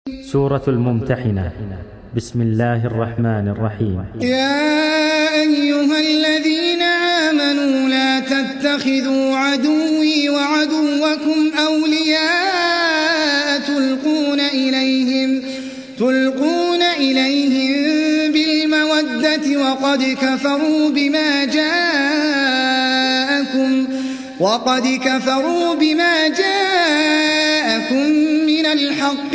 سورة الممتحنة. بسم الله الرحمن الرحيم. يا أيها الذين آمنوا لا تتخذوا عدوي وعدوكم أولياء تلقون إليهم بالمودة وقد كفروا بما جاءكم من الحق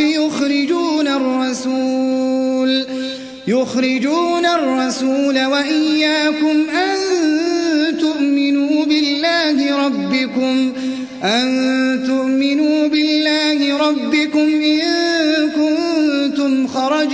يخرجون الرسول وإياكم أن تؤمنوا بالله ربكم إن كنتم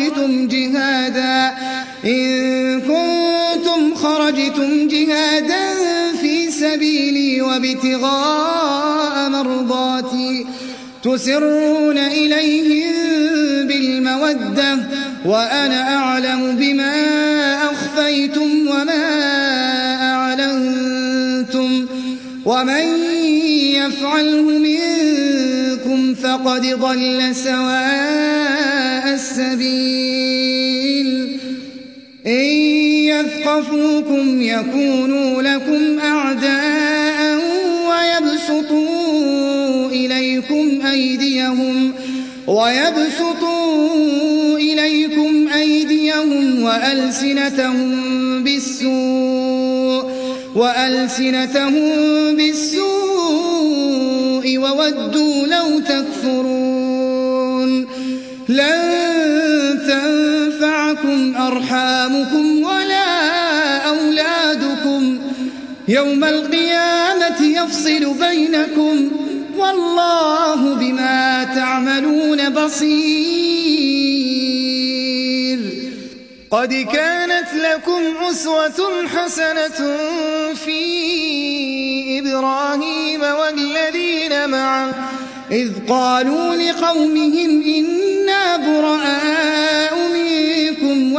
خرجتم جهادا في سبيلي وابتغاء مرضاتي تسرون إليهم بالمودة وأنا أعلم بما أخفيتم وما أعلنتم ومن يفعله منكم فقد ضل سواء السبيل. إن يثقفوكم يكونوا لكم أعداء ويبسطوا إليكم أيديهم وألسنتهم بالسوء وودوا لو تكفرون. لن تنفعكم أرحامكم ولا أولادكم يوم القيامة يفصل بينكم والله بما تعملون بصير. قد كانت لكم أسوة حسنة في إبراهيم والذين معه إذ قالوا لقومهم إنا براء منكم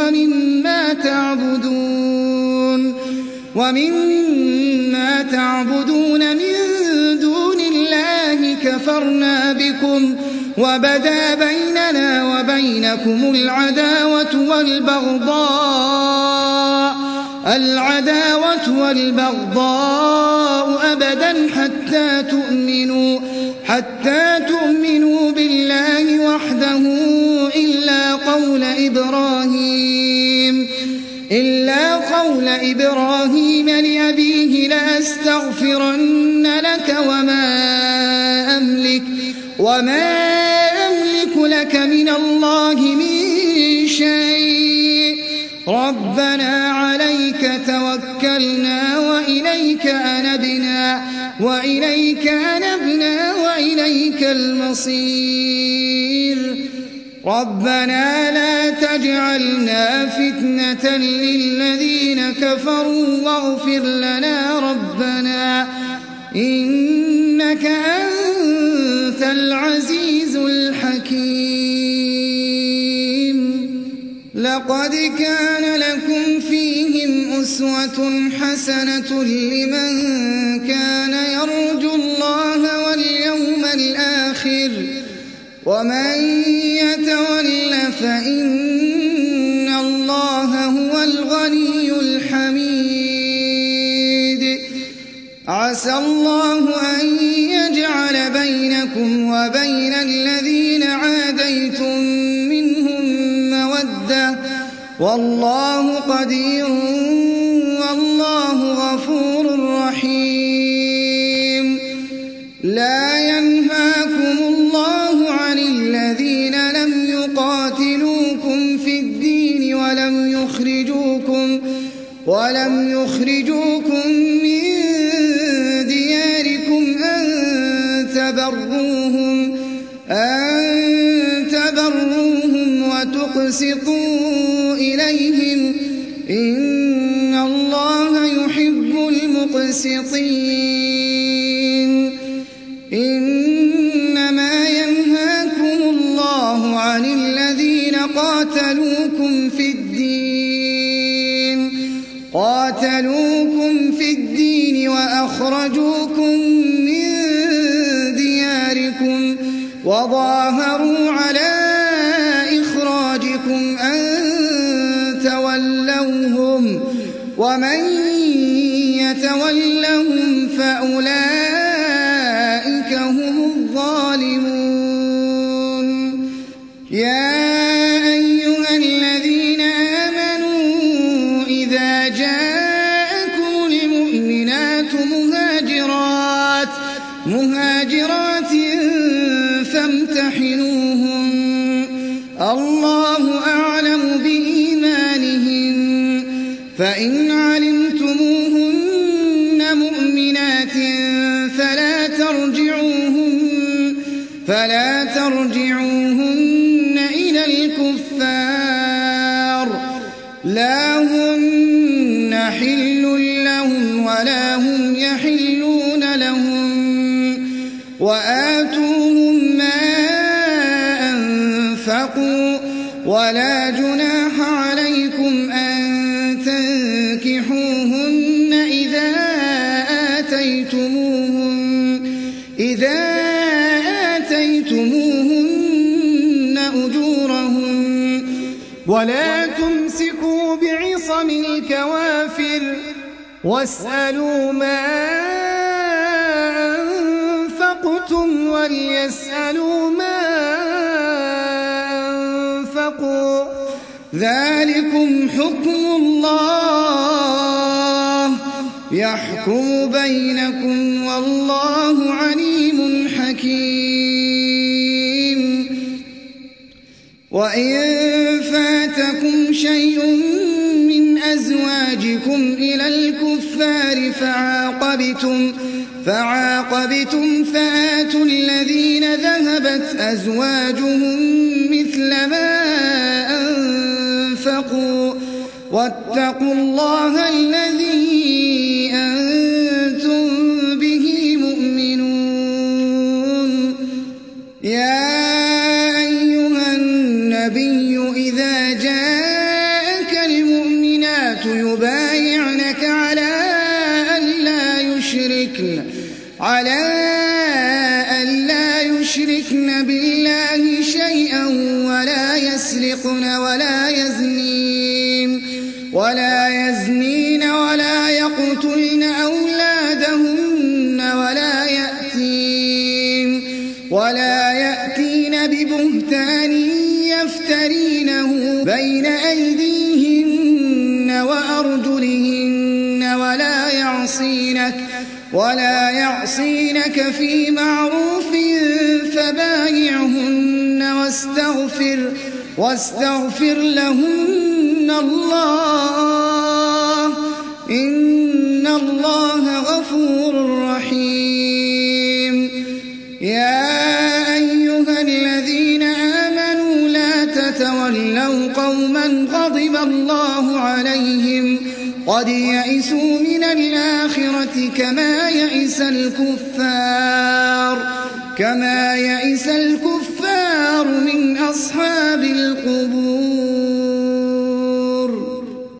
ومما تعبدون من دون الله كفرنا بكم وبدا بيننا وبينكم العداوة والبغضاء أبدا حتى تؤمنوا بالله وحده إلا قول إبراهيم لأبيه لأستغفرن لك وما أملك لك من الله من شيء. ربنا عليك توكلنا وإليك أنبنا وإليك المصير. ربنا لا تجعلنا فتنة للذين كفروا واغفر لنا ربنا إنك أنت العزيز الحكيم. لقد كان لكم فيهم أسوة حسنة لمن كان يرجو الله واليوم الآخر ومن يتول فإن الله هو الغني الحميد. عسى الله أن يجعل بينكم وبين الذين عاديتم منهم مودة والله قدير والله غفور رحيم. لا ينهاكم الله عن الذين لم يقاتلوكم في الدين ولم يخرجوكم من دياركم أن تبروهم وتقسطوا إليهم إن الله يحب المقسطين. إنما ينهاكم الله عن الذين قاتلوكم في الدين وأخرجوكم من دياركم وظاهروا على ومن يتولهم فأولئك هم الظالمون يا أيها الذين آمنوا إذا جاءكم المؤمنات مهاجرات فامتحنوهن الله أعلم بإيمانهن فإن علمتموهن مؤمنات فلا ترجعوهن إلى الكفار لا هن حل لهم ولا هم يحلون لهم وآتوهم ما أنفقوا ولا جناح عليكم أن تنكحوهن إذا آتيتموهن أجورهن ولا تمسكوا بعصم الكوافر واسألوا ما أنفقتم وليسألوا ما أنفقوا ذلكم حكم الله يحكم بينكم والله عليم حكيم وإن فاتكم شيء من أزواجكم إلى الكفار فعاقبتم فآتوا الذين ذهبت أزواجهم مثل ما أنفقوا واتقوا الله الذي أنتم به مؤمنون يا أيها النبي إذا جاءك المؤمنات يبايعنك على ألا يشركن بالله شيئا ولا يسرقن ولا يزنين ولا يقتلن أولادهن ولا يأتين ببهتان يفترينه بين أيديهن وأرجلهن ولا يعصينك في معروف فبايعهن واستغفر لهن الله إن الله غفور رحيم يا أيها الذين آمنوا لا تتولوا قوما غضب الله عليهم قد يئسوا من الآخرة كما يئس الكفار من أصحاب القبور